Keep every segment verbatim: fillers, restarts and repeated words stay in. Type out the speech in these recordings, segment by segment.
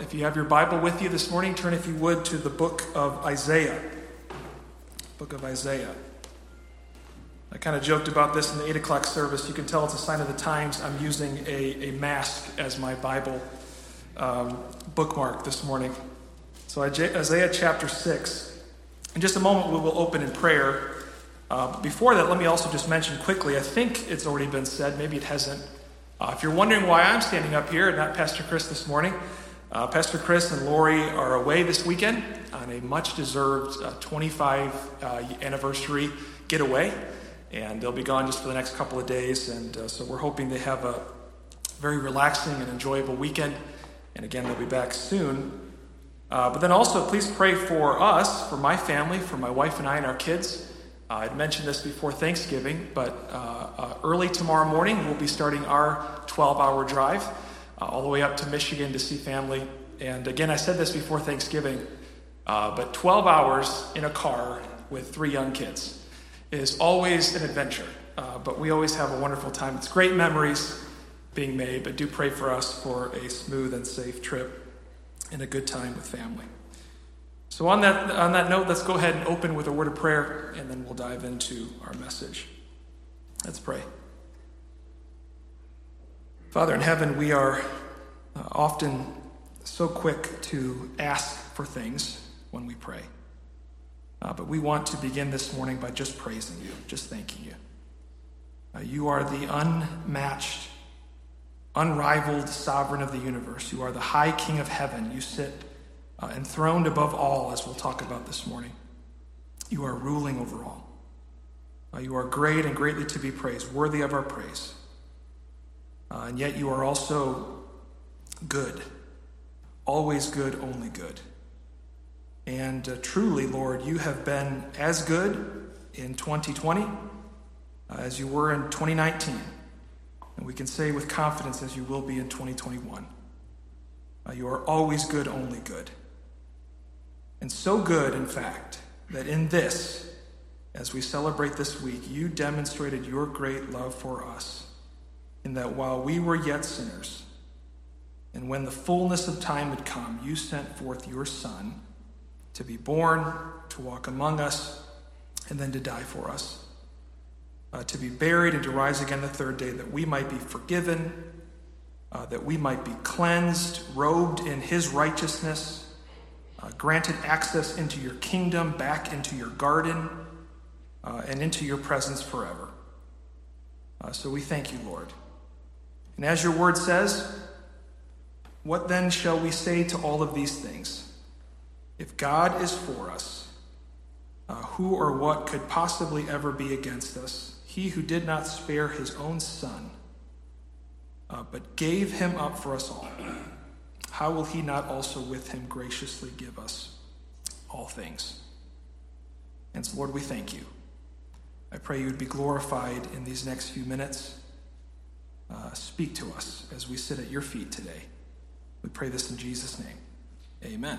If you have your Bible with you this morning, turn, if you would, to the book of Isaiah. Book of Isaiah. I kind of joked about this in the eight o'clock service. You can tell it's a sign of the times. I'm using a, a mask as my Bible um, bookmark this morning. So Isaiah chapter six. In just a moment, we will open in prayer. Uh, before that, let me also just mention quickly, I think it's already been said, maybe it hasn't. Uh, if you're wondering why I'm standing up here and not Pastor Chris this morning, uh, Pastor Chris and Lori are away this weekend on a much-deserved uh, twenty-five uh, anniversary getaway, and they'll be gone just for the next couple of days, and uh, so we're hoping they have a very relaxing and enjoyable weekend, and again, they'll be back soon. Uh, but then also, please pray for us, for my family, for my wife and I and our kids. Uh, I'd mentioned this before Thanksgiving, but uh, uh, early tomorrow morning, we'll be starting our twelve-hour drive uh, all the way up to Michigan to see family. And again, I said this before Thanksgiving, uh, but twelve hours in a car with three young kids is always an adventure. Uh, but we always have a wonderful time. It's great memories being made, but do pray for us for a smooth and safe trip and a good time with family. So on that on that note, let's go ahead and open with a word of prayer, and then we'll dive into our message. Let's pray. Father in heaven, we are uh, often so quick to ask for things when we pray. Uh, but we want to begin this morning by just praising you, just thanking you. Uh, you are the unmatched, unrivaled sovereign of the universe. You are the high king of heaven. You sit Uh, enthroned above all, as we'll talk about this morning. You are ruling over all. Uh, you are great and greatly to be praised, worthy of our praise. Uh, and yet you are also good, always good, only good. And uh, truly, Lord, you have been as good in twenty twenty uh, as you were in twenty nineteen. And we can say with confidence as you will be in twenty twenty-one. Uh, you are always good, only good. And so good, in fact, that in this, as we celebrate this week, you demonstrated your great love for us, in that while we were yet sinners, and when the fullness of time had come, you sent forth your Son to be born, to walk among us, and then to die for us, uh, to be buried and to rise again the third day, that we might be forgiven, uh, that we might be cleansed, robed in his righteousness, Uh, granted access into your kingdom, back into your garden, uh, and into your presence forever. Uh, so we thank you, Lord. And as your word says, what then shall we say to all of these things? If God is for us, uh, who or what could possibly ever be against us? He who did not spare his own son, uh, but gave him up for us all. How will he not also with him graciously give us all things? And so, Lord, we thank you. I pray you would be glorified in these next few minutes. Uh, speak to us as we sit at your feet today. We pray this in Jesus' name. Amen.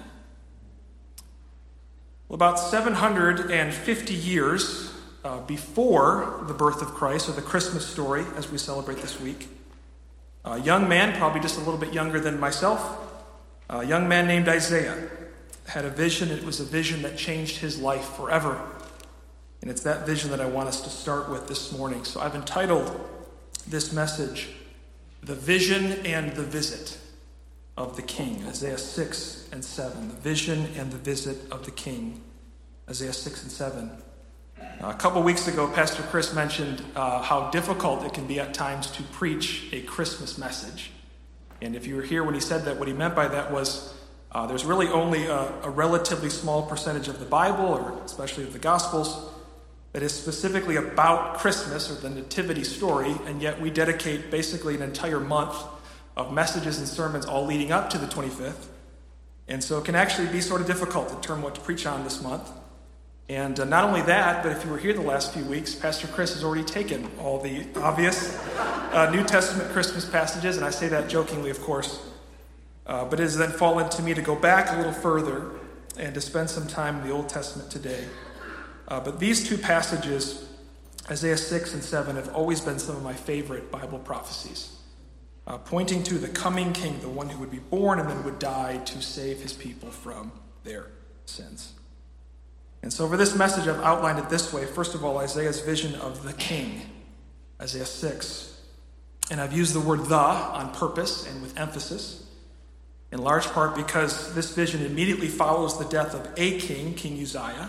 Well, about seven hundred fifty years uh, before the birth of Christ, or the Christmas story as we celebrate this week, a young man, probably just a little bit younger than myself, a young man named Isaiah had a vision. It was a vision that changed his life forever. And it's that vision that I want us to start with this morning. So I've entitled this message, The Vision and the Visit of the King, Isaiah six and seven. The Vision and the Visit of the King, Isaiah six and seven. Uh, a couple weeks ago, Pastor Chris mentioned uh, how difficult it can be at times to preach a Christmas message. And if you were here when he said that, what he meant by that was uh, there's really only a, a relatively small percentage of the Bible, or especially of the Gospels, that is specifically about Christmas or the nativity story, and yet we dedicate basically an entire month of messages and sermons all leading up to the twenty-fifth. And so it can actually be sort of difficult to determine what to preach on this month. And uh, not only that, but if you were here the last few weeks, Pastor Chris has already taken all the obvious uh, New Testament Christmas passages, and I say that jokingly, of course. Uh, but it has then fallen to me to go back a little further and to spend some time in the Old Testament today. Uh, but these two passages, Isaiah six and seven, have always been some of my favorite Bible prophecies. uh, pointing to the coming king, the one who would be born and then would die to save his people from their sins. And so for this message, I've outlined it this way. First of all, Isaiah's vision of the king, Isaiah six. And I've used the word the on purpose and with emphasis, in large part because this vision immediately follows the death of a king, King Uzziah.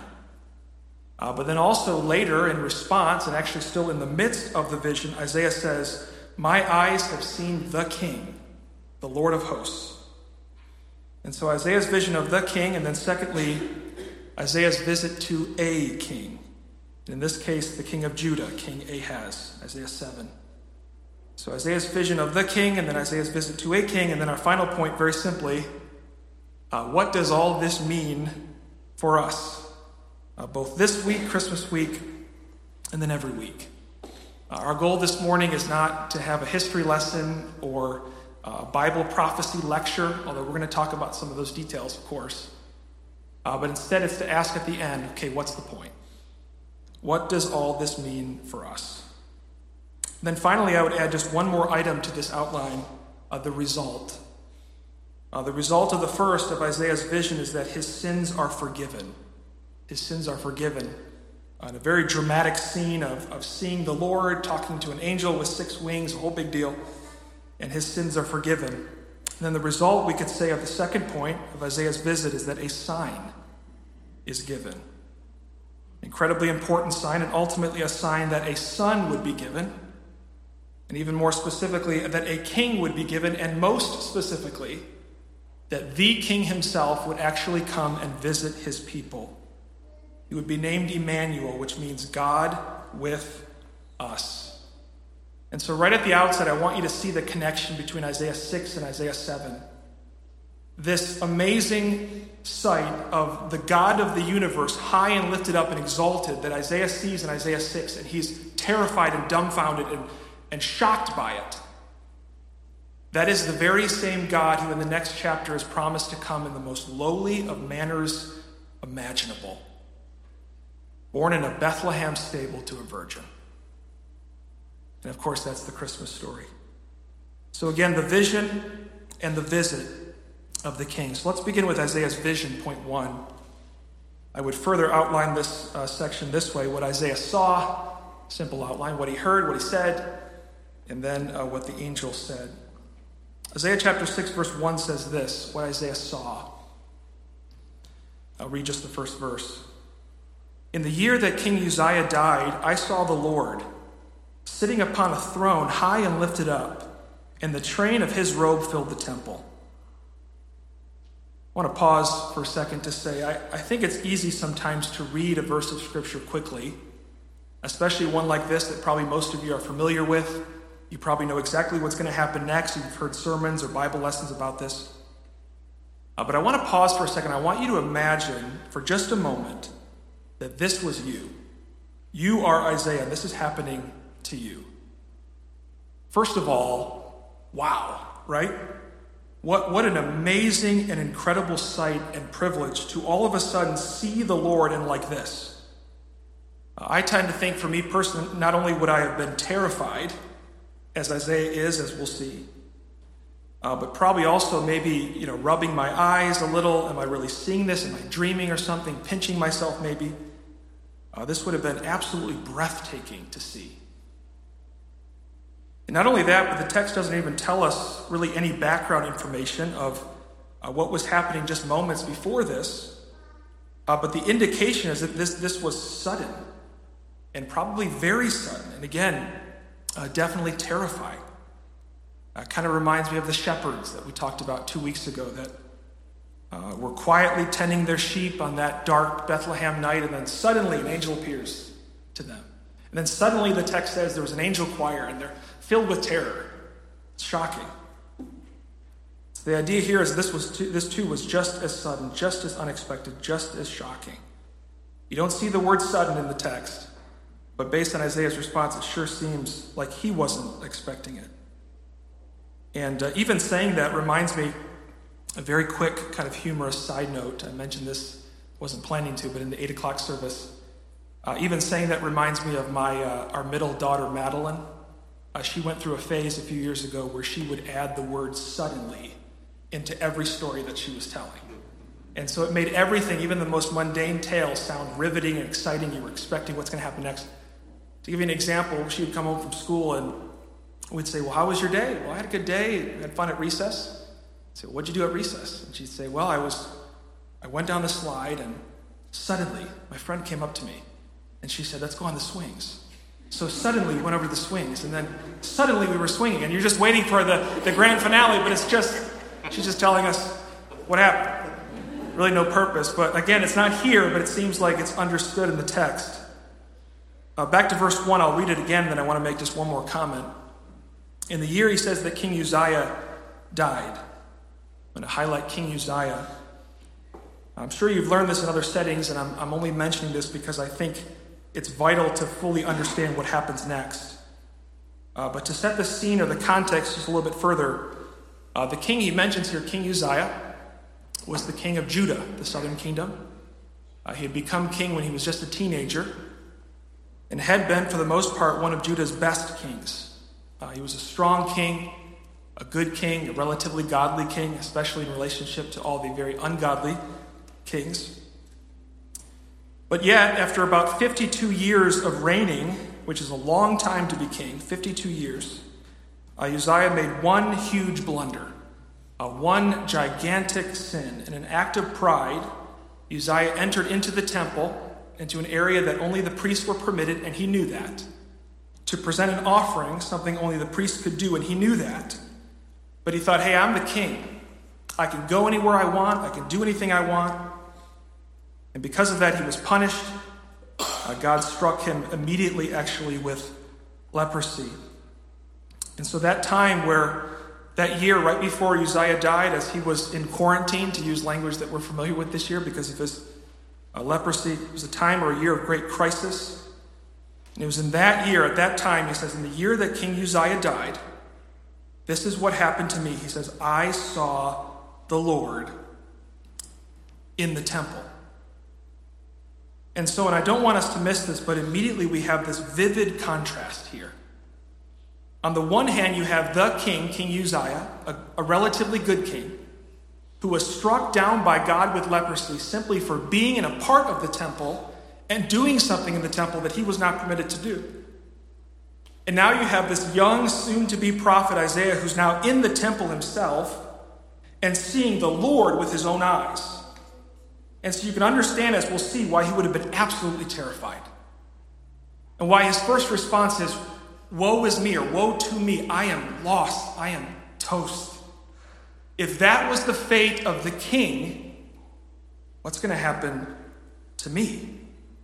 Uh, but then also later in response, and actually still in the midst of the vision, Isaiah says, "My eyes have seen the king, the Lord of hosts." And so Isaiah's vision of the king, and then secondly, Isaiah's visit to a king. In this case, the king of Judah, King Ahaz, Isaiah seven. So Isaiah's vision of the king, and then Isaiah's visit to a king, and then our final point, very simply, uh, what does all this mean for us? Uh, both this week, Christmas week, and then every week. Uh, our goal this morning is not to have a history lesson or a Bible prophecy lecture, although we're going to talk about some of those details, of course. Uh, but instead it's to ask at the end, okay, what's the point? What does all this mean for us? And then finally, I would add just one more item to this outline, uh, the result. Uh, the result of the first of Isaiah's vision is that his sins are forgiven. His sins are forgiven. Uh, in a very dramatic scene of, of seeing the Lord talking to an angel with six wings, a whole big deal, and his sins are forgiven. And then the result, we could say, of the second point of Isaiah's visit is that a sign is given. Incredibly important sign, and ultimately a sign that a son would be given, and even more specifically, that a king would be given, and most specifically, that the king himself would actually come and visit his people. He would be named Emmanuel, which means God with us. And so right at the outset, I want you to see the connection between Isaiah six and Isaiah seven. This amazing sight of the God of the universe high and lifted up and exalted that Isaiah sees in Isaiah six, and he's terrified and dumbfounded and, and shocked by it. That is the very same God who in the next chapter is promised to come in the most lowly of manners imaginable, born in a Bethlehem stable to a virgin. And of course, that's the Christmas story. So again, the vision and the visit of the king. So let's begin with Isaiah's vision, point one. I would further outline this uh, section this way: what Isaiah saw, simple outline, what he heard, what he said, and then uh, what the angel said. Isaiah chapter six, verse one says this, what Isaiah saw. I'll read just the first verse. "In the year that King Uzziah died, I saw the Lord sitting upon a throne high and lifted up, and the train of his robe filled the temple." I want to pause for a second to say, I, I think it's easy sometimes to read a verse of Scripture quickly, especially one like this that probably most of you are familiar with. You probably know exactly what's going to happen next. You've heard sermons or Bible lessons about this. Uh, but I want to pause for a second. I want you to imagine for just a moment that this was you. You are Isaiah. This is happening to you. First of all, wow, right? What, what an amazing and incredible sight and privilege to all of a sudden see the Lord in like this. Uh, I tend to think for me personally, not only would I have been terrified, as Isaiah is, as we'll see, uh, but probably also maybe, you know, rubbing my eyes a little. Am I really seeing this? Am I dreaming or something? Pinching myself maybe. Uh, this would have been absolutely breathtaking to see. And not only that, but the text doesn't even tell us really any background information of uh, what was happening just moments before this. Uh, but the indication is that this, this was sudden, and probably very sudden. And again, uh, definitely terrifying. Uh, kind of reminds me of the shepherds that we talked about two weeks ago that uh, were quietly tending their sheep on that dark Bethlehem night, and then suddenly an angel appears to them. And then suddenly the text says there was an angel choir, and they're filled with terror. It's shocking. So the idea here is this was too, this too was just as sudden, just as unexpected, just as shocking. You don't see the word sudden in the text, but based on Isaiah's response, it sure seems like he wasn't expecting it. And uh, even saying that reminds me, a very quick kind of humorous side note. I mentioned this, wasn't planning to, but in the eight o'clock service, uh, even saying that reminds me of my uh, our middle daughter, Madeline. uh, she went through a phase a few years ago where she would add the word suddenly into every story that she was telling. And so it made everything, even the most mundane tale, sound riveting and exciting. You were expecting what's going to happen next. To give you an example, she would come home from school and we'd say, well, how was your day? Well, I had a good day. I had fun at recess. I'd say, well, what'd you do at recess? And she'd say, well, I was, I went down the slide and suddenly my friend came up to me and she said, let's go on the swings. So suddenly we went over to the swings and then suddenly we were swinging and you're just waiting for the, the grand finale, but it's just, she's just telling us what happened. Really no purpose, but again, it's not here, but it seems like it's understood in the text. Uh, back to verse one, I'll read it again, then I want to make just one more comment. In the year, he says that King Uzziah died. I'm going to highlight King Uzziah. I'm sure you've learned this in other settings, and I'm, I'm only mentioning this because I think it's vital to fully understand what happens next. Uh, but to set the scene or the context just a little bit further, uh, the king he mentions here, King Uzziah, was the king of Judah, the southern kingdom. Uh, he had become king when he was just a teenager and had been, for the most part, one of Judah's best kings. Uh, he was a strong king, a good king, a relatively godly king, especially in relationship to all the very ungodly kings. But yet, after about fifty-two years of reigning, which is a long time to be king, fifty-two years, uh, Uzziah made one huge blunder. Uh, one gigantic sin. In an act of pride, Uzziah entered into the temple, into an area that only the priests were permitted, and he knew that, to present an offering, something only the priests could do, and he knew that. But he thought, hey, I'm the king. I can go anywhere I want. I can do anything I want. And because of that, he was punished. Uh, God struck him immediately, actually, with leprosy. And so that time where That year, right before Uzziah died, as he was in quarantine, to use language that we're familiar with this year because of his uh, leprosy, it was a time or a year of great crisis. And it was in that year, at that time, he says, in the year that King Uzziah died, this is what happened to me. He says, I saw the Lord in the temple. And so, and I don't want us to miss this, but immediately we have this vivid contrast here. On the one hand, you have the king, King Uzziah, a, a relatively good king, who was struck down by God with leprosy simply for being in a part of the temple and doing something in the temple that he was not permitted to do. And now you have this young, soon-to-be prophet Isaiah, who's now in the temple himself and seeing the Lord with his own eyes. And so you can understand, as we'll see, why he would have been absolutely terrified. And why his first response is, woe is me, or woe to me, I am lost, I am toast. If that was the fate of the king, what's going to happen to me?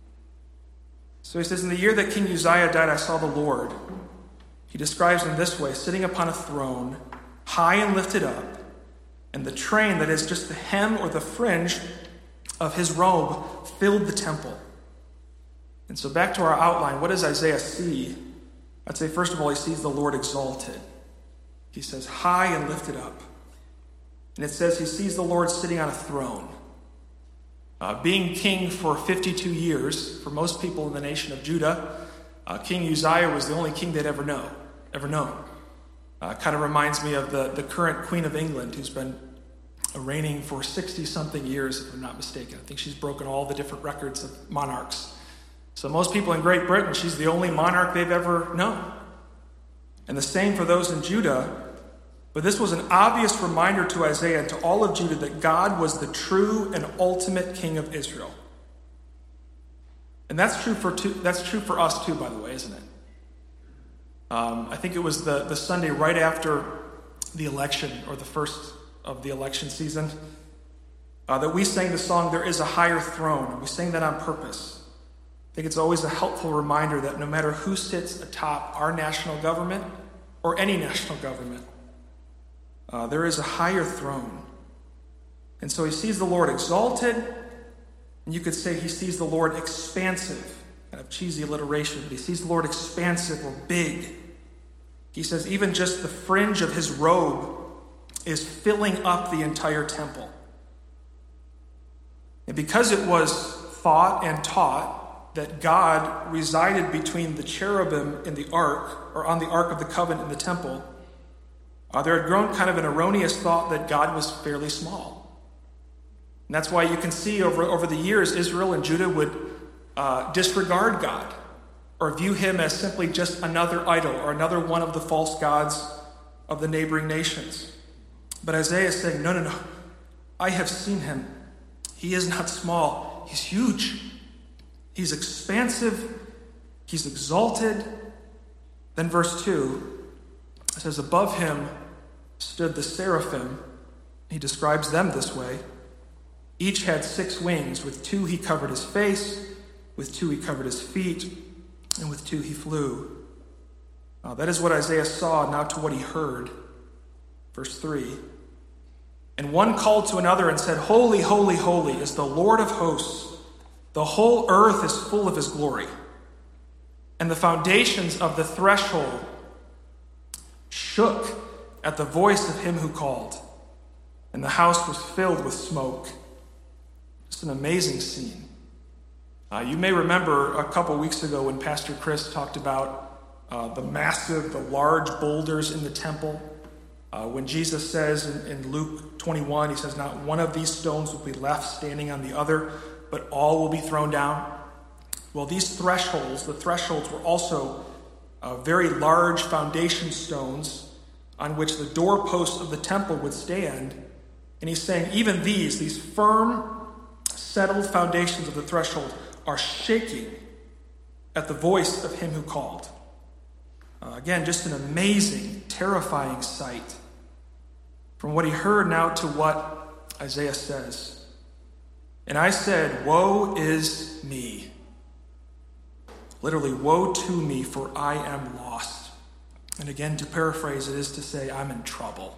So he says, in the year that King Uzziah died, I saw the Lord. He describes him this way, sitting upon a throne, high and lifted up, and the train, that is just the hem or the fringe of his robe, filled the temple. And so back to our outline, what does Isaiah see? I'd say, first of all, he sees the Lord exalted. He says, high and lifted up. And it says he sees the Lord sitting on a throne. Uh, being king for fifty-two years, for most people in the nation of Judah, uh, King Uzziah was the only king they'd ever know, ever known. Uh, kind of reminds me of the, the current Queen of England, who's been reigning for sixty-something years, if I'm not mistaken. I think she's broken all the different records of monarchs. So most people in Great Britain, she's the only monarch they've ever known. And the same for those in Judah. But this was an obvious reminder to Isaiah and to all of Judah that God was the true and ultimate king of Israel. And that's true for two, that's true for us too, by the way, isn't it? Um, I think it was the, the Sunday right after the election, or the first of the election season, uh, that we sang the song, There Is a Higher Throne. And we sang that on purpose. I think it's always a helpful reminder that no matter who sits atop our national government or any national government, uh, there is a higher throne. And so he sees the Lord exalted, and you could say he sees the Lord expansive. Kind of cheesy alliteration, but he sees the Lord expansive or big. He says even just the fringe of his robe is filling up the entire temple. And because it was thought and taught that God resided between the cherubim in the ark, or on the Ark of the Covenant in the temple, uh, there had grown kind of an erroneous thought that God was fairly small. And that's why you can see over, over the years, Israel and Judah would uh, disregard God or view him as simply just another idol or another one of the false gods of the neighboring nations. But Isaiah is saying, no, no, no. I have seen him. He is not small. He's huge. He's expansive. He's exalted. Then verse two, it says, above him stood the seraphim. He describes them this way. Each had six wings. With two he covered his face. With two he covered his feet. And with two he flew. Uh, that is what Isaiah saw, not to what he heard. Verse three. And one called to another and said, holy, holy, holy is the Lord of hosts. The whole earth is full of his glory. And the foundations of the threshold shook at the voice of him who called. And the house was filled with smoke. Just an amazing scene. Uh, you may remember a couple weeks ago when Pastor Chris talked about uh, the massive, the large boulders in the temple. Uh, when Jesus says in, in Luke twenty-one, he says, not one of these stones will be left standing on the other, but all will be thrown down. Well, these thresholds, the thresholds were also uh, very large foundation stones on which the doorposts of the temple would stand. And he's saying even these, these firm, settled foundations of the threshold are shaking at the voice of him who called. Uh, again, just an amazing, terrifying sight. From what he heard now to what Isaiah says. And I said, woe is me. Literally, woe to me, for I am lost. And again, to paraphrase, it is to say, I'm in trouble.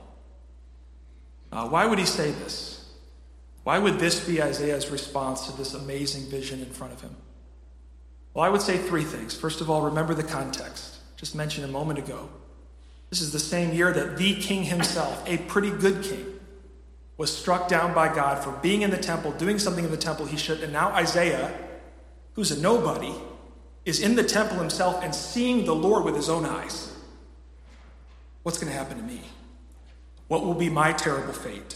Uh, why would he say this? Why would this be Isaiah's response to this amazing vision in front of him? Well, I would say three things. First of all, remember the context. Just mentioned a moment ago. This is the same year that the king himself, a pretty good king, was struck down by God for being in the temple, doing something in the temple he shouldn't. And now Isaiah, who's a nobody, is in the temple himself and seeing the Lord with his own eyes. What's going to happen to me? What will be my terrible fate?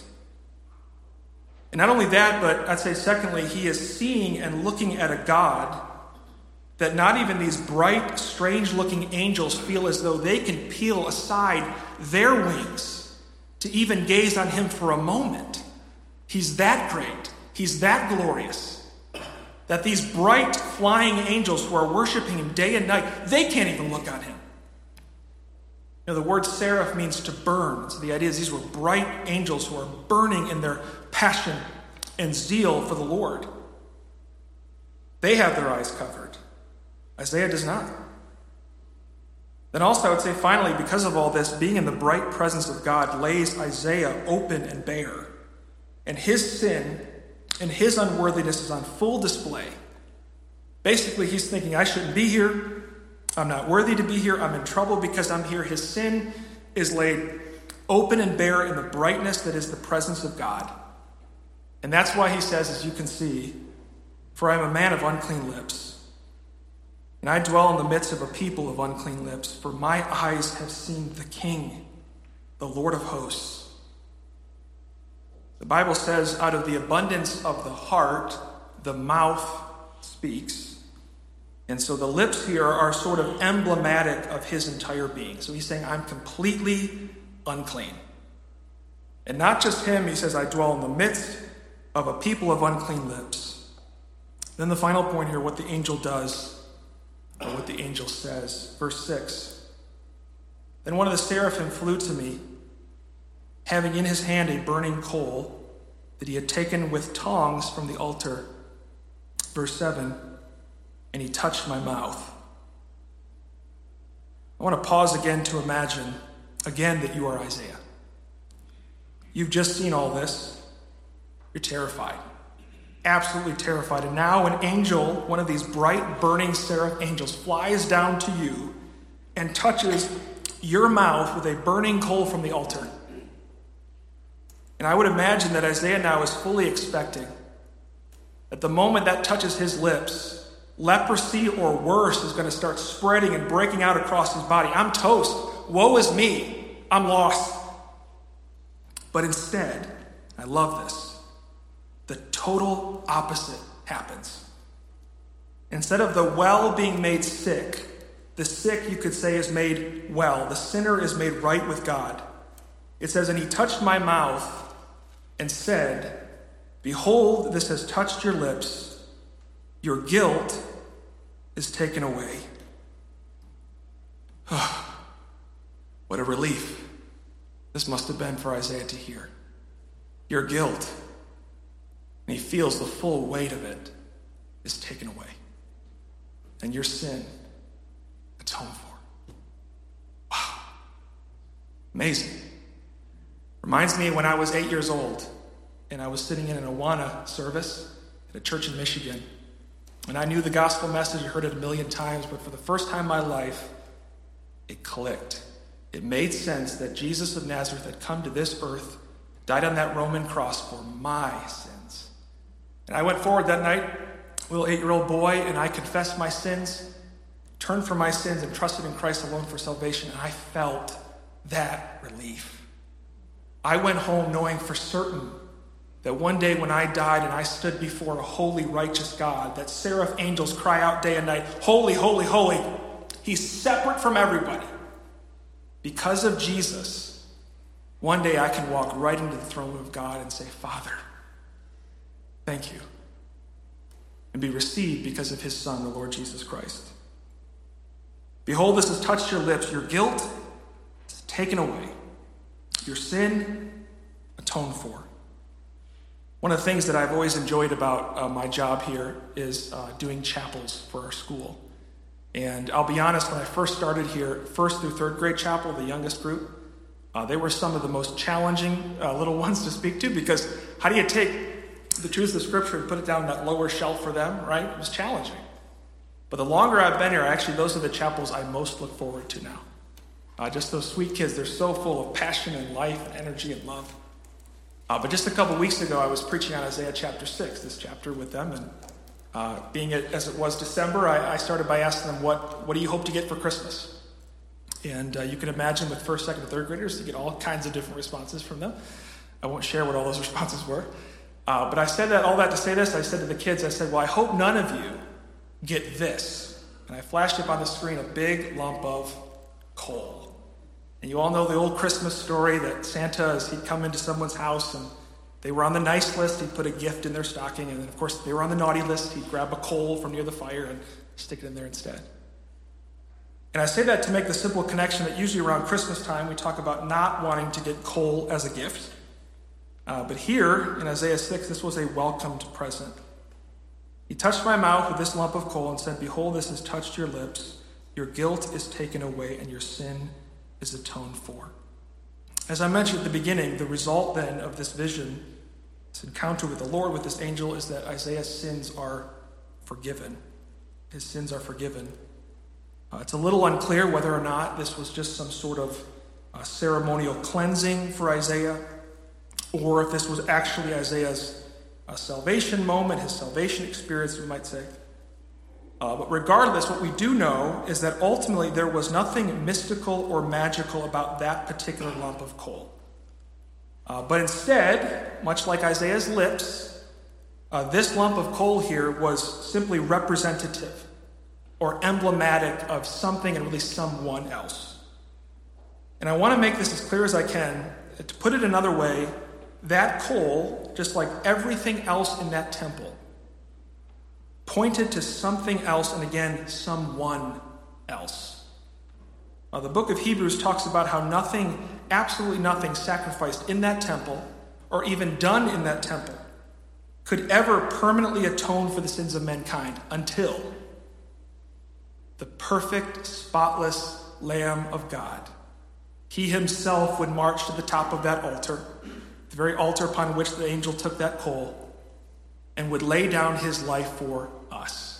And not only that, but I'd say secondly, he is seeing and looking at a God that not even these bright, strange-looking angels feel as though they can peel aside their wings to even gaze on him for a moment. He's that great. He's that glorious. That these bright, flying angels who are worshiping him day and night, they can't even look on him. You know, the word seraph means to burn. So the idea is these were bright angels who are burning in their passion and zeal for the Lord. They have their eyes covered. Isaiah does not. Then also I would say finally, because of all this, being in the bright presence of God lays Isaiah open and bare. And his sin and his unworthiness is on full display. Basically, he's thinking, I shouldn't be here. I'm not worthy to be here. I'm in trouble because I'm here. His sin is laid open and bare in the brightness that is the presence of God. And that's why he says, as you can see, for I am a man of unclean lips. And I dwell in the midst of a people of unclean lips, for my eyes have seen the King, the Lord of hosts. The Bible says, out of the abundance of the heart, the mouth speaks. And so the lips here are sort of emblematic of his entire being. So he's saying, I'm completely unclean. And not just him, he says, I dwell in the midst of a people of unclean lips. Then the final point here, what the angel does, or what the angel says. Verse six. Then one of the seraphim flew to me, having in his hand a burning coal that he had taken with tongs from the altar. Verse seven. And he touched my mouth. I want to pause again to imagine, again, that you are Isaiah. You've just seen all this. You're terrified. Absolutely terrified. And now an angel, one of these bright, burning seraph angels, flies down to you and touches your mouth with a burning coal from the altar. And I would imagine that Isaiah now is fully expecting that the moment that touches his lips, leprosy or worse is going to start spreading and breaking out across his body. I'm toast. Woe is me. I'm lost. But instead, I love this, the total opposite happens. Instead of the well being made sick, the sick, you could say, is made well. The sinner is made right with God. It says, and he touched my mouth and said, behold, this has touched your lips. Your guilt is taken away. What a relief this must have been for Isaiah to hear. Your guilt, and he feels the full weight of it, is taken away. And your sin atoned for. Wow. Amazing. Reminds me when I was eight years old and I was sitting in an Awana service at a church in Michigan. And I knew the gospel message, I heard it a million times, but for the first time in my life, it clicked. It made sense that Jesus of Nazareth had come to this earth, died on that Roman cross for my sins. And I went forward that night, little eight-year-old boy, and I confessed my sins, turned from my sins, and trusted in Christ alone for salvation, and I felt that relief. I went home knowing for certain that one day when I died and I stood before a holy, righteous God, that seraph angels cry out day and night, holy, holy, holy. He's separate from everybody. Because of Jesus, one day I can walk right into the throne of God and say, Father, thank you. And be received because of his Son, the Lord Jesus Christ. Behold, this has touched your lips. Your guilt is taken away. Your sin atoned for. One of the things that I've always enjoyed about uh, my job here is uh, doing chapels for our school. And I'll be honest, when I first started here, first through third grade chapel, the youngest group, uh, they were some of the most challenging uh, little ones to speak to, because how do you take the truths of Scripture and put it down in that lower shelf for them, right? It was challenging. But the longer I've been here, actually, those are the chapels I most look forward to now. Uh, just those sweet kids, they're so full of passion and life and energy and love. Uh, but just a couple weeks ago, I was preaching on Isaiah chapter six, this chapter with them, and uh, being it, as it was December, I, I started by asking them, what, what do you hope to get for Christmas? And uh, you can imagine with first, second, and third graders, you get all kinds of different responses from them. I won't share what all those responses were. Uh, but I said that all that to say this. I said to the kids, I said, well, I hope none of you get this. And I flashed up on the screen a big lump of coal. And you all know the old Christmas story that Santa, as he'd come into someone's house and they were on the nice list, he'd put a gift in their stocking. And then, of course, they were on the naughty list. He'd grab a coal from near the fire and stick it in there instead. And I say that to make the simple connection that usually around Christmas time, we talk about not wanting to get coal as a gift. Uh, but here in Isaiah six, this was a welcomed present. He touched my mouth with this lump of coal and said, behold, this has touched your lips. Your guilt is taken away and your sin is atoned for. As I mentioned at the beginning, the result then of this vision, this encounter with the Lord, with this angel, is that Isaiah's sins are forgiven. His sins are forgiven. Uh, it's a little unclear whether or not this was just some sort of uh, ceremonial cleansing for Isaiah, or if this was actually Isaiah's uh, salvation moment, his salvation experience, we might say. Uh, but regardless, what we do know is that ultimately there was nothing mystical or magical about that particular lump of coal. Uh, but instead, much like Isaiah's lips, uh, this lump of coal here was simply representative or emblematic of something and really someone else. And I want to make this as clear as I can. To put it another way, that coal, just like everything else in that temple, pointed to something else, and again, someone else. Uh, the book of Hebrews talks about how nothing, absolutely nothing sacrificed in that temple, or even done in that temple, could ever permanently atone for the sins of mankind until the perfect, spotless Lamb of God, he himself would march to the top of that altar, the very altar upon which the angel took that coal, and would lay down his life for us.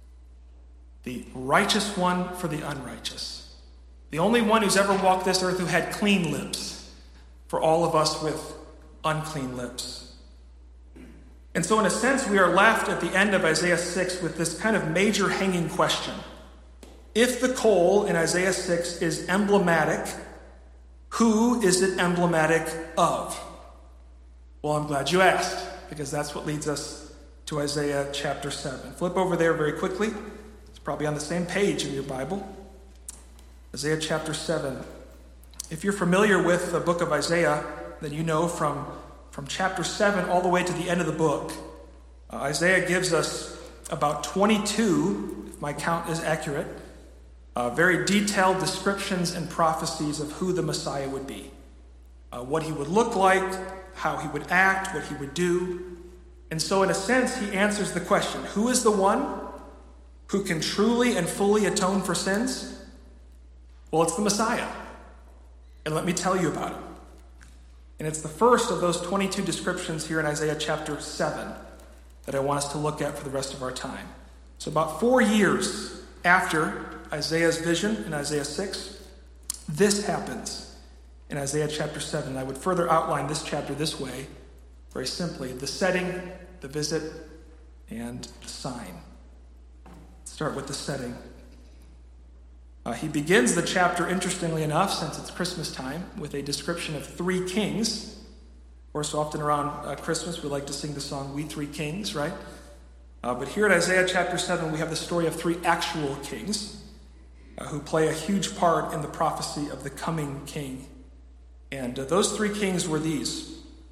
The righteous one for the unrighteous. The only one who's ever walked this earth who had clean lips for all of us with unclean lips. And so in a sense, we are left at the end of Isaiah six with this kind of major hanging question. If the coal in Isaiah six is emblematic, who is it emblematic of? Well, I'm glad you asked, because that's what leads us to Isaiah chapter seven. Flip over there very quickly. It's probably on the same page in your Bible. Isaiah chapter seven. If you're familiar with the book of Isaiah, then you know from, from chapter seven all the way to the end of the book, uh, Isaiah gives us about twenty-two, if my count is accurate, uh, very detailed descriptions and prophecies of who the Messiah would be. Uh, what he would look like, how he would act, what he would do. And so in a sense, he answers the question, who is the one who can truly and fully atone for sins? Well, it's the Messiah. And let me tell you about it. And it's the first of those twenty-two descriptions here in Isaiah chapter seven that I want us to look at for the rest of our time. So about four years after Isaiah's vision in Isaiah six, this happens in Isaiah chapter seven. And I would further outline this chapter this way, very simply: the setting, the visit, and the sign. Let's start with the setting. Uh, he begins the chapter, interestingly enough, since it's Christmas time, with a description of three kings. Of course, often around uh, Christmas, we like to sing the song, We Three Kings, right? Uh, but here in Isaiah chapter seven, we have the story of three actual kings uh, who play a huge part in the prophecy of the coming king. And uh, those three kings were these.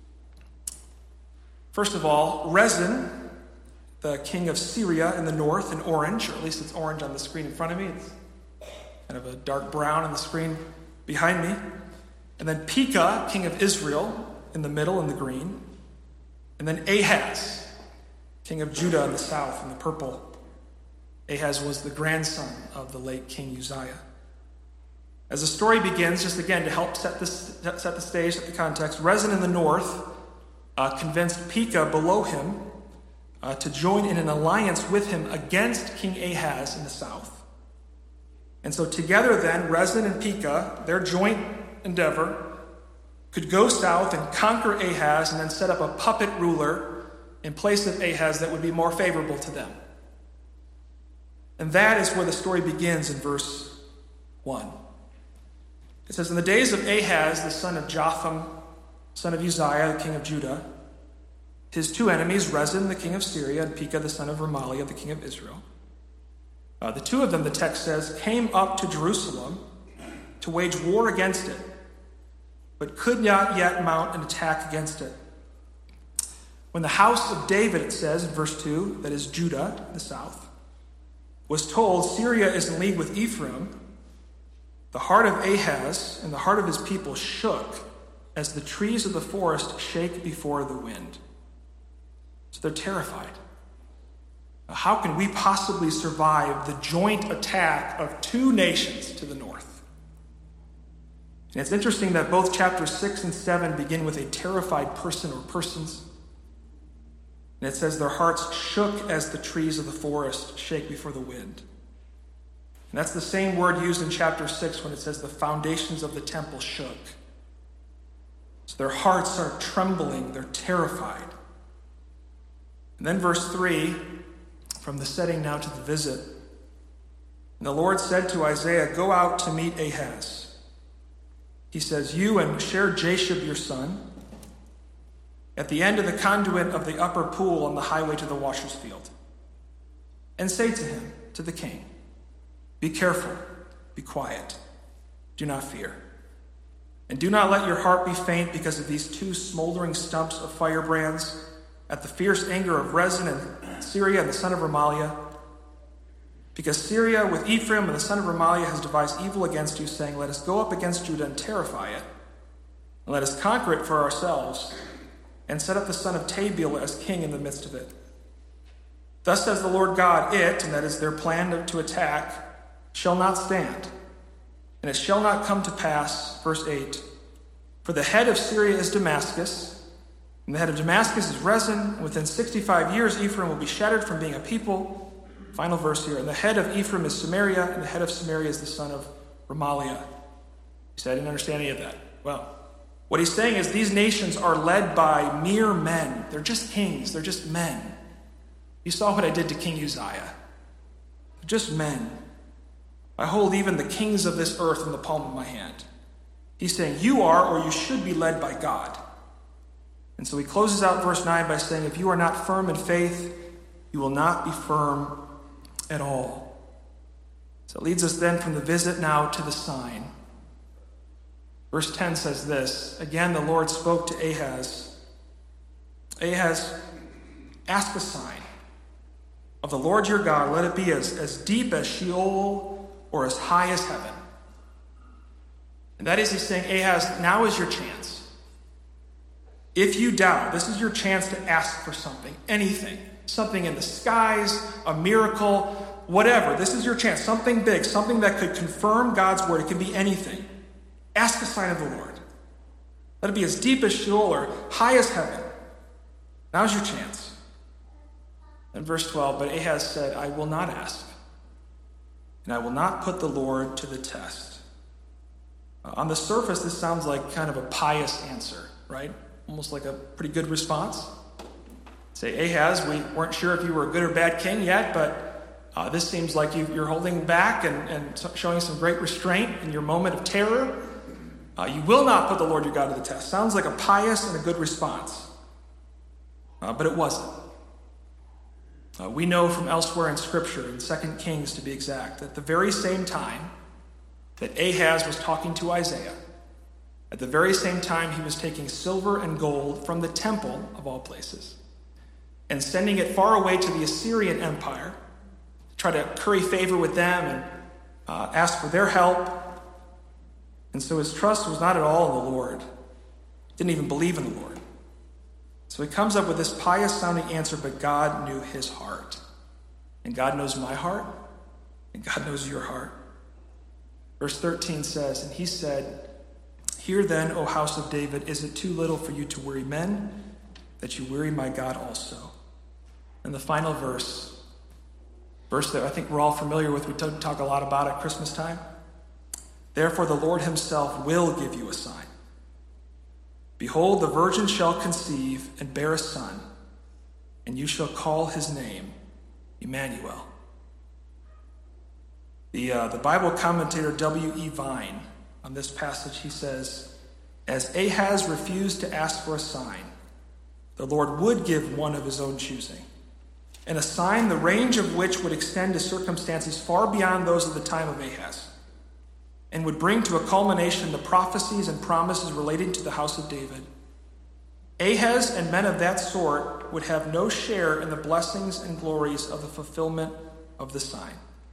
First of all, Rezin, the king of Syria in the north, in orange, or at least it's orange on the screen in front of me. It's kind of a dark brown on the screen behind me. And then Pekah, king of Israel, in the middle in the green. And then Ahaz, king of Judah in the south in the purple. Ahaz was the grandson of the late King Uzziah. As the story begins, just again to help set, this, set the stage, set the context, Rezin in the north uh, convinced Pekah below him uh, to join in an alliance with him against King Ahaz in the south. And so together then, Rezin and Pekah, their joint endeavor, could go south and conquer Ahaz and then set up a puppet ruler in place of Ahaz that would be more favorable to them. And that is where the story begins in verse one. It says, in the days of Ahaz, the son of Jotham, son of Uzziah, the king of Judah, his two enemies, Rezin, the king of Syria, and Pekah, the son of Remaliah, the king of Israel, Uh, the two of them, the text says, came up to Jerusalem to wage war against it, but could not yet mount an attack against it. When the house of David, it says in verse two, that is Judah, the south, was told Syria is in league with Ephraim, the heart of Ahaz and the heart of his people shook as the trees of the forest shake before the wind. So they're terrified. How can we possibly survive the joint attack of two nations to the north? And it's interesting that both chapters six and seven begin with a terrified person or persons. And it says their hearts shook as the trees of the forest shake before the wind. And that's the same word used in chapter six when it says the foundations of the temple shook. So their hearts are trembling, they're terrified. And then verse three, from the setting now to the visit. And the Lord said to Isaiah, go out to meet Ahaz. He says, you and Shear-Jashub your son, at the end of the conduit of the upper pool on the highway to the washer's field. And say to him, to the king, be careful, be quiet, do not fear. And do not let your heart be faint because of these two smoldering stumps of firebrands, at the fierce anger of Rezin and Syria and the son of Remaliah. Because Syria with Ephraim and the son of Remaliah has devised evil against you, saying, let us go up against Judah and terrify it, and let us conquer it for ourselves, and set up the son of Tabiel as king in the midst of it. Thus says the Lord God, it, and that is their plan to attack, shall not stand, and it shall not come to pass, verse eight, for the head of Syria is Damascus, and the head of Damascus is Rezin, and within sixty-five years Ephraim will be shattered from being a people. Final verse here. And the head of Ephraim is Samaria, and the head of Samaria is the son of Remaliah. You said I didn't understand any of that. Well, What he's saying is these nations are led by mere men. They're just kings. They're just men. You saw what I did to King Uzziah. They're just men. I hold even the kings of this earth in the palm of my hand. He's saying you are, or you should be, led by God. And so he closes out verse nine by saying, if you are not firm in faith, you will not be firm at all. So it leads us then from the visit now to the sign. Verse ten says this, again the Lord spoke to Ahaz. Ahaz, ask a sign of the Lord your God. Let it be as, as deep as Sheol or as high as heaven. And that is, he's saying, Ahaz, now is your chance. If you doubt, this is your chance to ask for something, anything. Something in the skies, a miracle, whatever. This is your chance. Something big, something that could confirm God's word. It can be anything. Ask a sign of the Lord. Let it be as deep as Sheol or high as heaven. Now's your chance. And verse twelve, but Ahaz said, I will not ask, and I will not put the Lord to the test. Uh, on the surface, this sounds like kind of a pious answer, right? Almost like a pretty good response. Say, Ahaz, we weren't sure if you were a good or bad king yet, but uh, this seems like you, you're holding back and, and showing some great restraint in your moment of terror. Uh, you will not put the Lord your God to the test. Sounds like a pious and a good response. Uh, but it wasn't. Uh, we know from elsewhere in Scripture, in Second Kings to be exact, that the very same time that Ahaz was talking to Isaiah, at the very same time he was taking silver and gold from the temple, of all places, and sending it far away to the Assyrian Empire, to try to curry favor with them and uh, ask for their help. And so his trust was not at all in the Lord. He didn't even believe in the Lord. So he comes up with this pious-sounding answer, but God knew his heart. And God knows my heart, and God knows your heart. Verse thirteen says, and he said, hear then, O house of David, is it too little for you to weary men, that you weary my God also? And the final verse, verse that I think we're all familiar with, we talk a lot about at Christmas time. Therefore the Lord himself will give you a sign. Behold, the virgin shall conceive and bear a son, and you shall call his name Emmanuel. The, uh, the Bible commentator W E Vine, on this passage, he says, as Ahaz refused to ask for a sign, the Lord would give one of his own choosing, and a sign the range of which would extend to circumstances far beyond those of the time of Ahaz, and would bring to a culmination the prophecies and promises relating to the house of David. Ahaz and men of that sort would have no share in the blessings and glories of the fulfillment of the sign.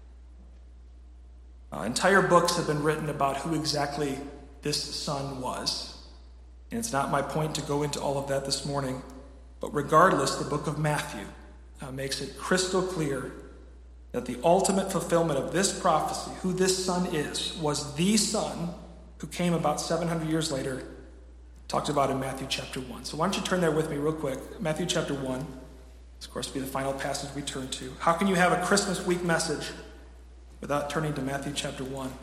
Uh, entire books have been written about who exactly this son was. And it's not my point to go into all of that this morning. But regardless, the book of Matthew uh, makes it crystal clear that the ultimate fulfillment of this prophecy, who this son is, was the son who came about seven hundred years later, talked about in Matthew chapter one. So why don't you turn there with me real quick. Matthew chapter one, this of course will be the final passage we turn to. How can you have a Christmas week message without turning to Matthew chapter one?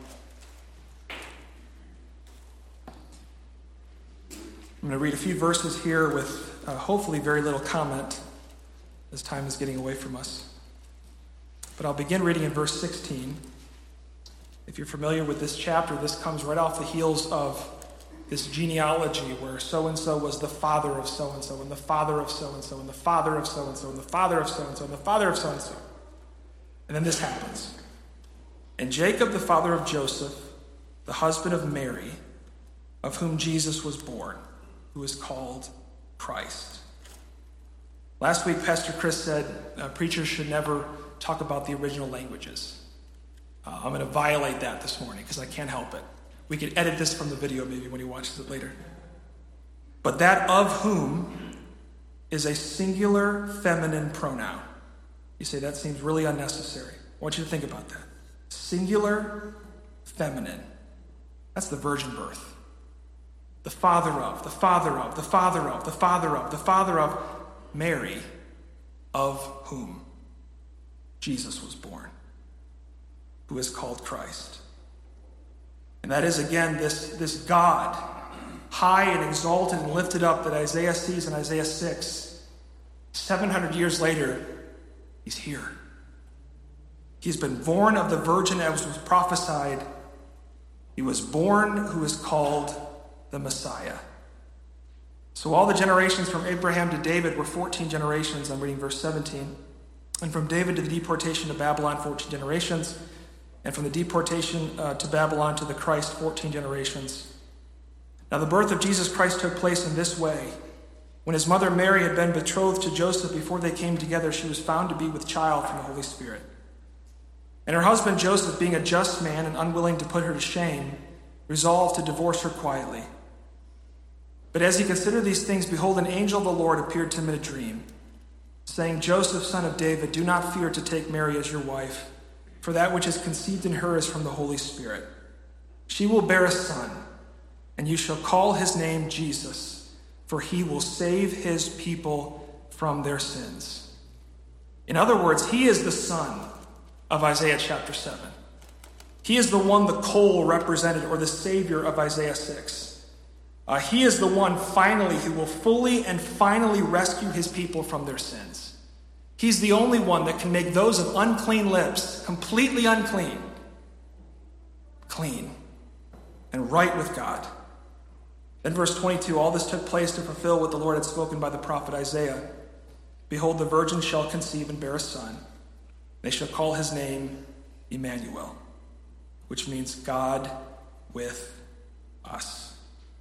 I'm going to read a few verses here with uh, hopefully very little comment as time is getting away from us. But I'll begin reading in verse sixteen. If you're familiar with this chapter, this comes right off the heels of this genealogy where so-and-so was the father of so-and-so, and the father of so-and-so, and the father of so-and-so, and the father of so-and-so, and the father of so-and-so. And then this happens. And Jacob, the father of Joseph, the husband of Mary, of whom Jesus was born, who is called Christ. Last week, Pastor Chris said uh, preachers should never talk about the original languages. Uh, I'm going to violate that this morning because I can't help it. We could edit this from the video maybe when he watches it later. But that of whom is a singular feminine pronoun. You say that seems really unnecessary. I want you to think about that. Singular feminine. That's the virgin birth. The father of, the father of, the father of, the father of, the father of Mary, of whom Jesus was born, who is called Christ. And that is, again, this, this God high and exalted and lifted up that Isaiah sees in Isaiah six, seven hundred years later, he's here. He's been born of the virgin as was prophesied. He was born who is called the Messiah. So all the generations from Abraham to David were fourteen generations. I'm reading verse seventeen. And from David to the deportation to Babylon, fourteen generations. And from the deportation uh, to Babylon to the Christ, fourteen generations. Now the birth of Jesus Christ took place in this way. When his mother Mary had been betrothed to Joseph before they came together, she was found to be with child from the Holy Spirit. And her husband Joseph, being a just man and unwilling to put her to shame, resolved to divorce her quietly. But as he considered these things, behold, an angel of the Lord appeared to him in a dream, saying, Joseph, son of David, do not fear to take Mary as your wife, for that which is conceived in her is from the Holy Spirit. She will bear a son, and you shall call his name Jesus, for he will save his people from their sins. In other words, he is the son of Isaiah chapter seven. He is the one the coal represented, or the Savior of Isaiah six. Uh, he is the one finally who will fully and finally rescue his people from their sins. He's the only one that can make those of unclean lips completely unclean, clean, and right with God. Then verse twenty-two, all this took place to fulfill what the Lord had spoken by the prophet Isaiah. Behold, the virgin shall conceive and bear a son. They shall call his name Emmanuel, which means God with us.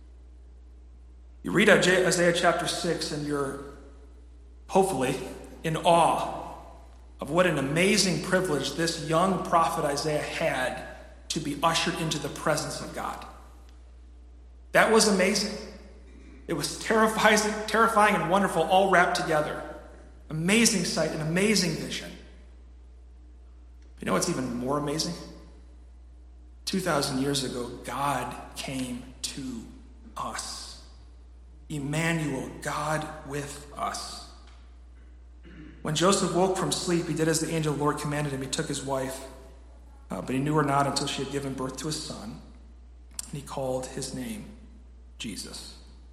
You read Isaiah chapter six and you're hopefully in awe of what an amazing privilege this young prophet Isaiah had to be ushered into the presence of God. That was amazing. It was terrifying, terrifying and wonderful, all wrapped together. Amazing sight, an amazing vision. You know what's even more amazing? two thousand years ago, God came to us. Emmanuel, God with us. When Joseph woke from sleep, he did as the angel of the Lord commanded him. He took his wife, uh, but he knew her not until she had given birth to a son, and he called his name Jesus.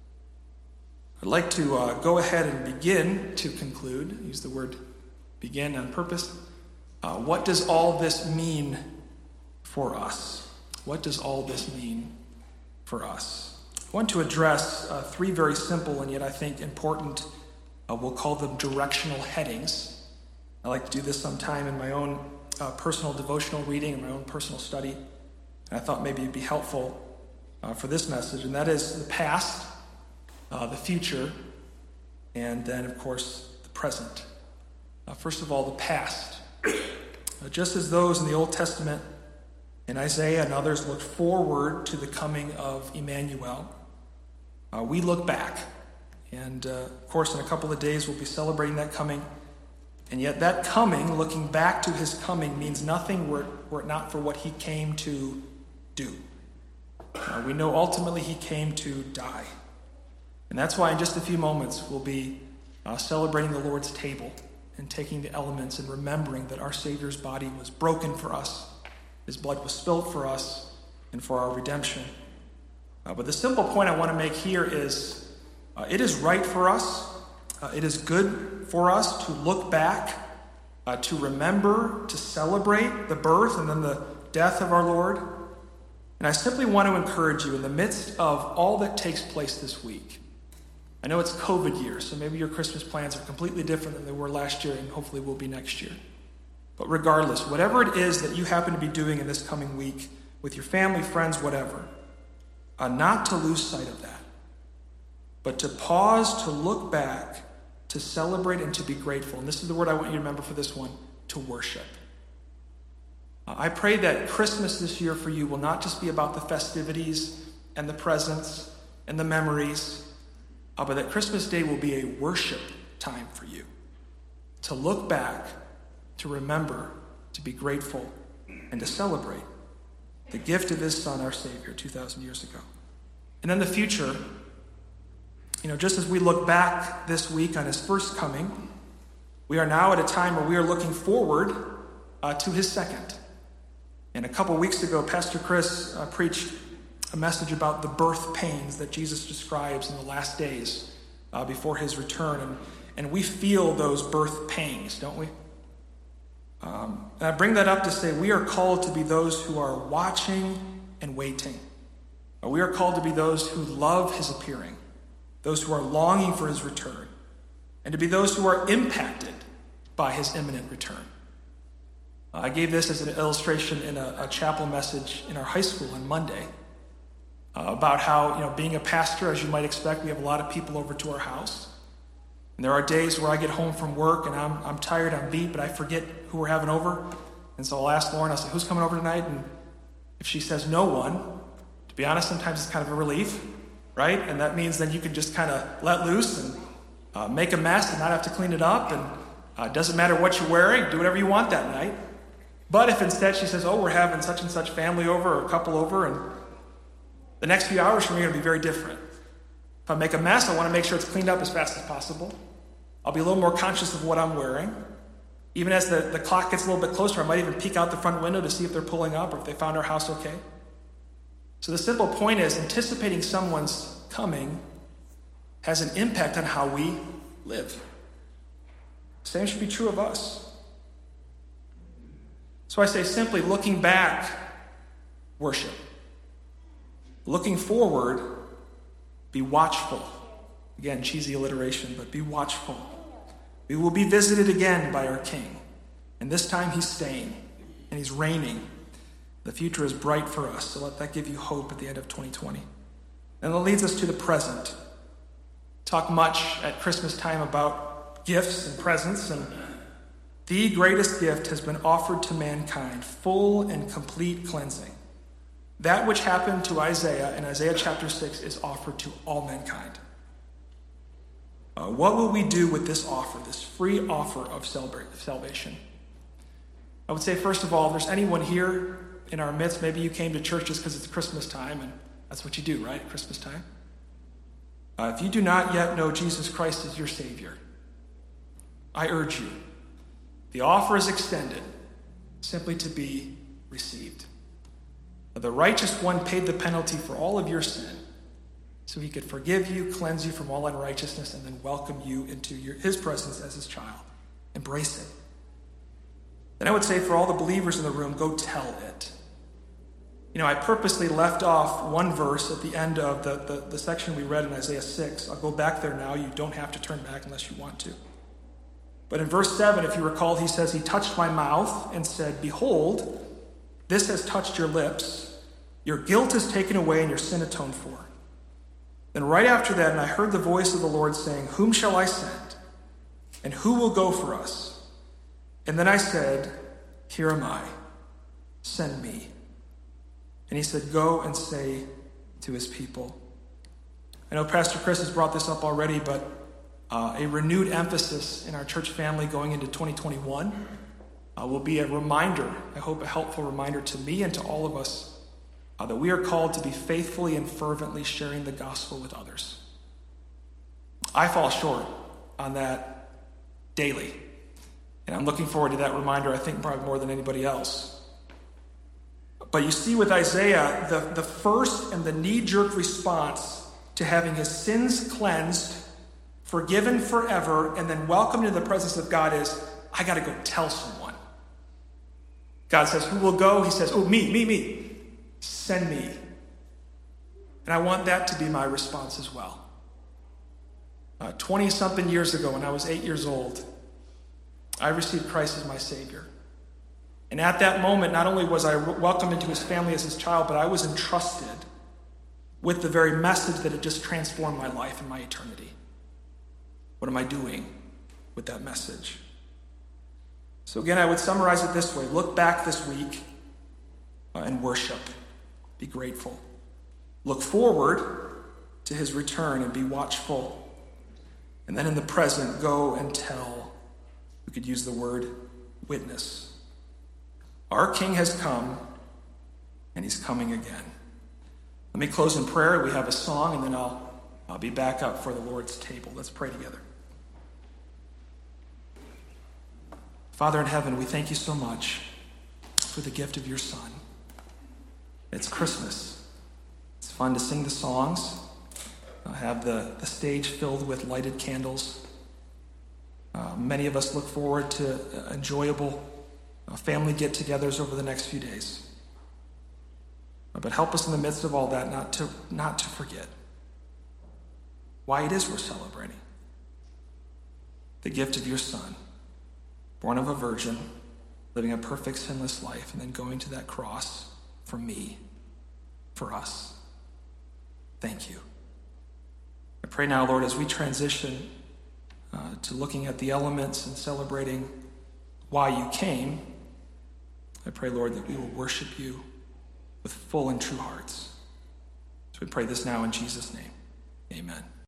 I'd like to uh, go ahead and begin to conclude, use the word begin on purpose. Uh, what does all this mean for us? What does all this mean for us? I want to address uh, three very simple and yet I think important, uh, we'll call them directional headings. I like to do this sometime in my own uh, personal devotional reading and my own personal study. And I thought maybe it'd be helpful uh, for this message, and that is the past, uh, the future, and then, of course, the present. Uh, first of all, the past. Uh, just as those in the Old Testament and Isaiah and others looked forward to the coming of Emmanuel, uh, we look back. And, uh, of course, in a couple of days we'll be celebrating that coming. And yet that coming, looking back to his coming, means nothing were, were it not for what he came to do. Uh, we know ultimately he came to die. And that's why in just a few moments we'll be uh, celebrating the Lord's table and taking the elements and remembering that our Savior's body was broken for us, his blood was spilled for us, and for our redemption. Uh, but the simple point I want to make here is uh, it is right for us, uh, it is good for us to look back, uh, to remember, to celebrate the birth and then the death of our Lord. And I simply want to encourage you in the midst of all that takes place this week. I know it's COVID year, so maybe your Christmas plans are completely different than they were last year and hopefully will be next year. But regardless, whatever it is that you happen to be doing in this coming week with your family, friends, whatever, uh, not to lose sight of that, but to pause, to look back, to celebrate, and to be grateful. And this is the word I want you to remember for this one, to worship. Uh, I pray that Christmas this year for you will not just be about the festivities and the presents and the memories, Uh, but that Christmas Day will be a worship time for you. To look back, to remember, to be grateful, and to celebrate the gift of his Son, our Savior, two thousand years ago. And then the future, you know, just as we look back this week on his first coming, we are now at a time where we are looking forward uh, to his second. And a couple weeks ago, Pastor Chris uh, preached a message about the birth pains that Jesus describes in the last days uh, before his return. And, and we feel those birth pangs, don't we? Um, and I bring that up to say we are called to be those who are watching and waiting. We are called to be those who love his appearing, those who are longing for his return, and to be those who are impacted by his imminent return. Uh, I gave this as an illustration in a, a chapel message in our high school on Monday uh, about how, you know, being a pastor, as you might expect, we have a lot of people over to our house. And there are days where I get home from work and I'm I'm tired, I'm beat, but I forget who we're having over. And so I'll ask Lauren, I'll say, who's coming over tonight? And if she says no one, to be honest, sometimes it's kind of a relief, right? And that means then you can just kind of let loose and uh, make a mess and not have to clean it up. And uh, it doesn't matter what you're wearing, do whatever you want that night. But if instead she says, oh, we're having such and such family over or a couple over, and the next few hours for me are going to be very different. If I make a mess, I want to make sure it's cleaned up as fast as possible. I'll be a little more conscious of what I'm wearing. Even as the, the clock gets a little bit closer, I might even peek out the front window to see if they're pulling up or if they found our house okay. So the simple point is, anticipating someone's coming has an impact on how we live. Same should be true of us. So I say simply, looking back, worship. Looking forward, be watchful. Again, cheesy alliteration, but be watchful. We will be visited again by our King. And this time he's staying and he's reigning. The future is bright for us, so let that give you hope at the end of twenty twenty. And that leads us to the present. Talk much at Christmas time about gifts and presents, and the greatest gift has been offered to mankind, full and complete cleansing. That which happened to Isaiah in Isaiah chapter six is offered to all mankind. Uh, what will we do with this offer, this free offer of salvation? I would say, first of all, if there's anyone here in our midst, maybe you came to church just because it's Christmas time, and that's what you do, right, at Christmas time? Uh, if you do not yet know Jesus Christ as your Savior, I urge you, the offer is extended simply to be received. The righteous one paid the penalty for all of your sin, so he could forgive you, cleanse you from all unrighteousness, and then welcome you into your, his presence as his child. Embrace it. Then I would say for all the believers in the room, go tell it. You know, I purposely left off one verse at the end of the, the, the section we read in Isaiah six. I'll go back there now. You don't have to turn back unless you want to. But in verse seven, if you recall, he says, he touched my mouth and said, behold, this has touched your lips. Your guilt is taken away and your sin atoned for. Then right after that, and I heard the voice of the Lord saying, whom shall I send? And who will go for us? And then I said, here am I. Send me. And he said, go and say to his people. I know Pastor Chris has brought this up already, but uh, a renewed emphasis in our church family going into twenty twenty-one uh, will be a reminder, I hope a helpful reminder to me and to all of us, Uh, that we are called to be faithfully and fervently sharing the gospel with others. I fall short on that daily. And I'm looking forward to that reminder, I think, probably more than anybody else. But you see with Isaiah, the, the first and the knee-jerk response to having his sins cleansed, forgiven forever, and then welcomed into the presence of God is, I got to go tell someone. God says, who will go? He says, oh, me, me, me. Send me. And I want that to be my response as well. Uh, twenty-something years ago, when I was eight years old, I received Christ as my Savior. And at that moment, not only was I welcomed into his family as his child, but I was entrusted with the very message that had just transformed my life and my eternity. What am I doing with that message? So again, I would summarize it this way. Look back this week uh, and worship. Be grateful. Look forward to his return and be watchful. And then in the present, go and tell. We could use the word witness. Our King has come, and he's coming again. Let me close in prayer. We have a song, and then I'll, I'll be back up for the Lord's table. Let's pray together. Father in heaven, we thank you so much for the gift of your Son. It's Christmas. fun to sing the songs, uh, have the, the stage filled with lighted candles. Uh, many of us look forward to uh, enjoyable uh, family get-togethers over the next few days. Uh, but help us in the midst of all that not to, not to forget why it is we're celebrating. The gift of your Son, born of a virgin, living a perfect sinless life, and then going to that cross for me, for us. Thank you. I pray now, Lord, as we transition uh, to looking at the elements and celebrating why you came, I pray, Lord, that we will worship you with full and true hearts. So we pray this now in Jesus' name. Amen.